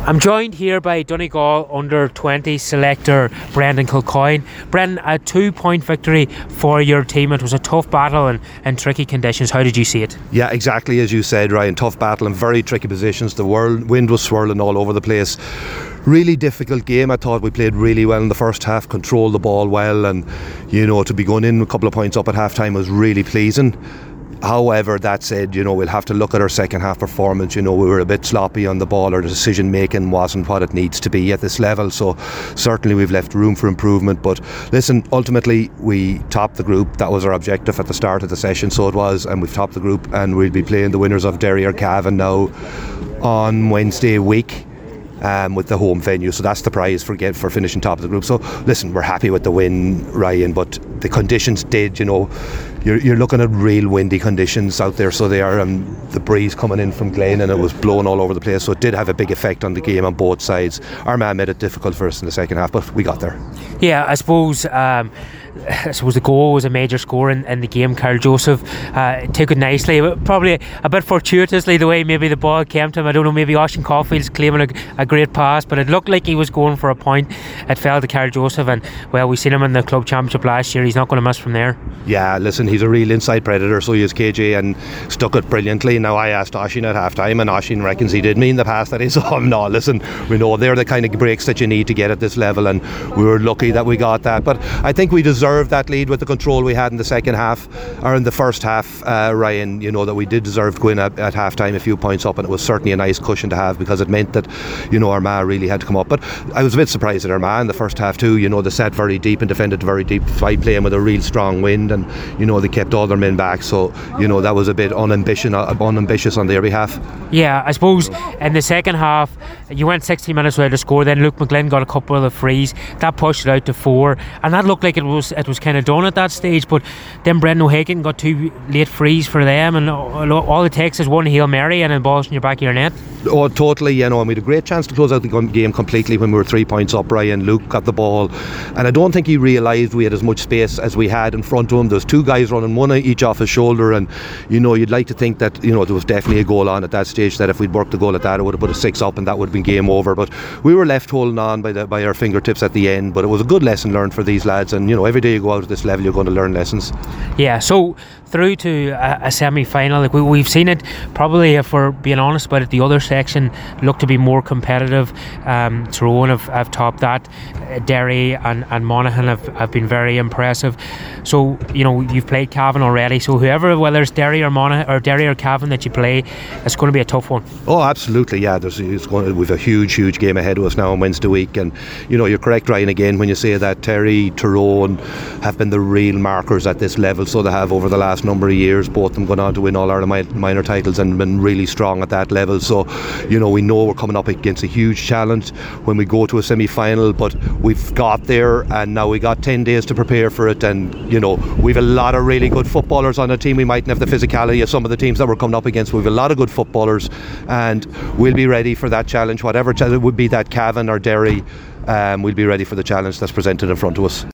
I'm joined here by Donegal under-20 selector Brendan Kilcoyne. Brendan, a 2-point victory for your team. It was a tough battle and tricky conditions. How did you see it? Yeah, exactly as you said, Ryan. Tough battle in very tricky positions. The wind was swirling all over the place. Really difficult game. I thought we played really well in the first half, controlled the ball well, and to be going in a couple of points up at half time was really pleasing. However, that said, we'll have to look at our second half performance. We were a bit sloppy on the ball. Our decision making wasn't what it needs to be at this level, so certainly we've left room for improvement. But listen, ultimately we topped the group. That was our objective at the start of the session, so it was, and we've topped the group, and we'll be playing the winners of Derry or Cavan now on Wednesday week. With the home venue, so that's the prize for finishing top of the group. So listen, we're happy with the win, Ryan, but the conditions did, you're looking at real windy conditions out there, so they are the breeze coming in from Glen, and it was blowing all over the place, so it did have a big effect on the game on both sides. Our man made it difficult for us in the second half, but we got there. Yeah, I suppose the goal was a major score in the game. Carl Joseph took it nicely, probably a bit fortuitously the way maybe the ball came to him. I don't know, maybe Oisin Caulfield's claiming a great pass, but it looked like he was going for a point. It fell to Carl Joseph, and well, we seen him in the club championship last year. He's not going to miss from there. Yeah, listen, he's a real inside predator, so he is, KJ, and stuck it brilliantly. Now I asked Oisin at half time, and Oisin reckons he did mean the pass that he saw him. No, listen, we know they're the kind of breaks that you need to get at this level, and we were lucky that we got that. But I think we deserved that lead with the control we had in the second half, or in the first half, Ryan. That we did deserve to go in at half time a few points up, and it was certainly a nice cushion to have, because it meant that Armagh really had to come up. But I was a bit surprised at Armagh in the first half too. They sat very deep and defended very deep by playing with a real strong wind, and they kept all their men back, so that was a bit unambitious on their behalf. Yeah, I suppose in the second half you went 16 minutes without a score. Then Luke McGlynn got a couple of the frees that pushed it out to 4, and that looked like it was kind of done at that stage. But then Brendan O'Hagan got 2 late frees for them, and all it takes is one Hail Mary and a ball's in your back of your net. Oh, totally, and we had a great chance to close out the game completely when we were 3 points up. Ryan, Luke got the ball, and I don't think he realised we had as much space as we had in front of him. There's 2 guys running, one each off his shoulder, and you'd like to think that there was definitely a goal on at that stage, that if we'd worked the goal at that, it would have put a 6 up, and that would have been game over. But we were left holding on by our fingertips at the end. But it was a good lesson learned for these lads, and every day you go out at this level you're going to learn lessons. Yeah, so through to a semi-final, we've seen it probably, if we're being honest about it, the other section looked to be more competitive. Tyrone have topped that. Derry and Monaghan have been very impressive. So you've played Cavan already, so whoever, whether it's Derry or Monaghan or Derry or Cavan that you play, it's going to be a tough one. Oh, absolutely, yeah. We've a huge game ahead of us now on Wednesday week, and you're correct, Ryan, again when you say that Derry, Tyrone have been the real markers at this level, so they have over the last number of years, both of them gone on to win all Ireland minor titles and been really strong at that level. So we know we're coming up against a huge challenge when we go to a semi-final, but we've got there, and now we got 10 days to prepare for it. And we've a lot of really good footballers on the team. We mightn't have the physicality of some of the teams that we're coming up against. We've a lot of good footballers, and we'll be ready for that challenge, whatever it would be, that Cavan or Derry. We'll be ready for the challenge that's presented in front of us.